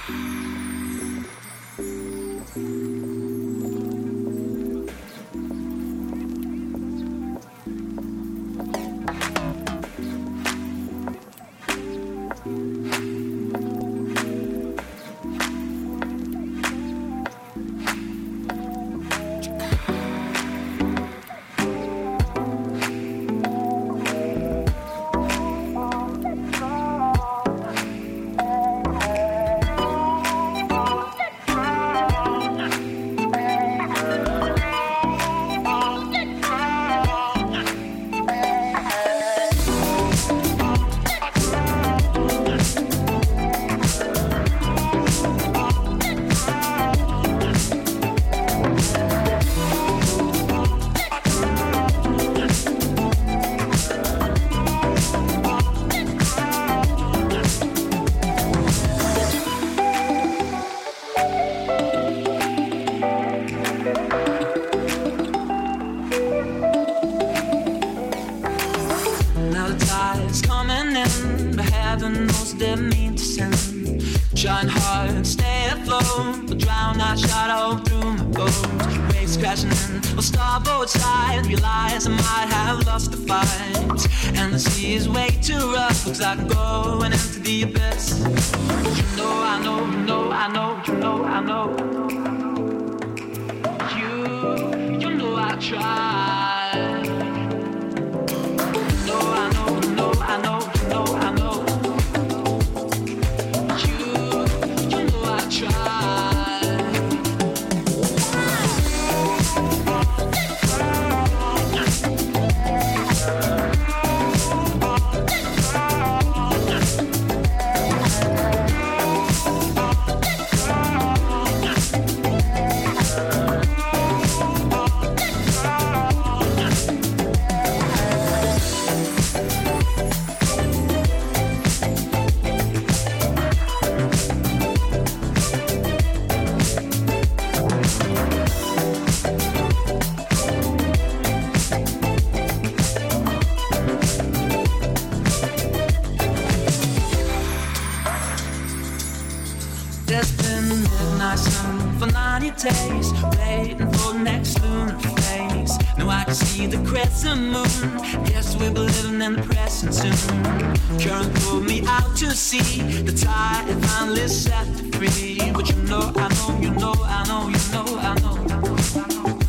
Trying hard, stay afloat, but drown that shadow through my bones. Waves crashing in, we'll starboard side. Realize I might have lost the fight, and the sea is way too rough. Looks like I'm going into the abyss. You know I know, you know I know, you know I know. You know I tried. You know I know, you know I know, you know I know. Days, waiting for the next lunar phase. Now I can see the crescent moon. Guess we'll be living in the present soon. Current pulled me out to sea. The tide finally set me free. But you know, I know, you know, I know, you know, I know.